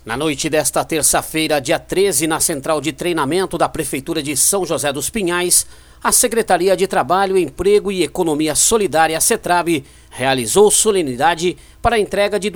Na noite desta terça-feira, dia 13, na Central de Treinamento da Prefeitura de São José dos Pinhais, a Secretaria de Trabalho, Emprego e Economia Solidária, CETRAB, realizou solenidade para a entrega de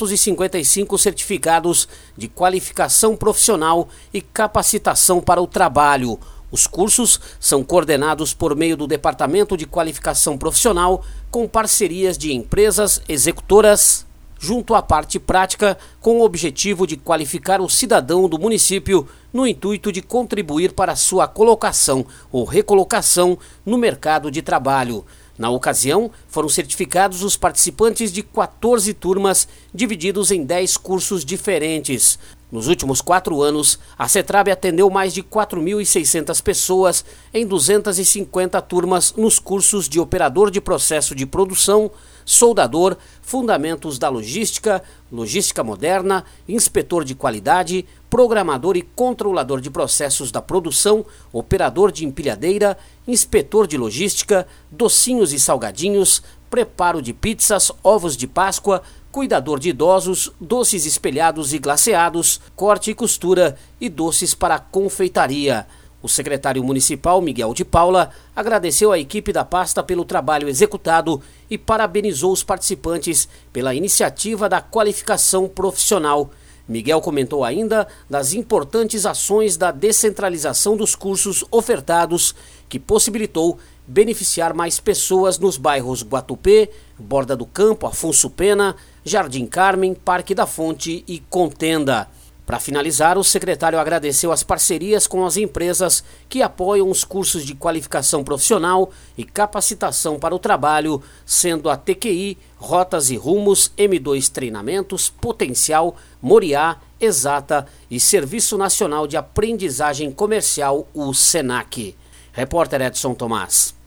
255 certificados de qualificação profissional e capacitação para o trabalho. Os cursos são coordenados por meio do Departamento de Qualificação Profissional, com parcerias de empresas executoras, junto à parte prática, com o objetivo de qualificar o cidadão do município no intuito de contribuir para a sua colocação ou recolocação no mercado de trabalho. Na ocasião, foram certificados os participantes de 14 turmas, divididos em 10 cursos diferentes. Nos últimos 4 anos, a CETRAB atendeu mais de 4.600 pessoas em 250 turmas nos cursos de operador de processo de produção, soldador, fundamentos da logística, logística moderna, inspetor de qualidade, programador e controlador de processos da produção, operador de empilhadeira, inspetor de logística, docinhos e salgadinhos, preparo de pizzas, ovos de Páscoa, cuidador de idosos, doces espelhados e glaceados, corte e costura e doces para confeitaria. O secretário municipal, Miguel de Paula, agradeceu à equipe da pasta pelo trabalho executado e parabenizou os participantes pela iniciativa da qualificação profissional. Miguel comentou ainda das importantes ações da descentralização dos cursos ofertados, que possibilitou beneficiar mais pessoas nos bairros Guatupê, Borda do Campo, Afonso Pena, Jardim Carmen, Parque da Fonte e Contenda. Para finalizar, o secretário agradeceu as parcerias com as empresas que apoiam os cursos de qualificação profissional e capacitação para o trabalho, sendo a TQI, Rotas e Rumos, M2 Treinamentos, Potencial, Moriá, Exata e Serviço Nacional de Aprendizagem Comercial, o SENAC. Repórter Edson Tomás.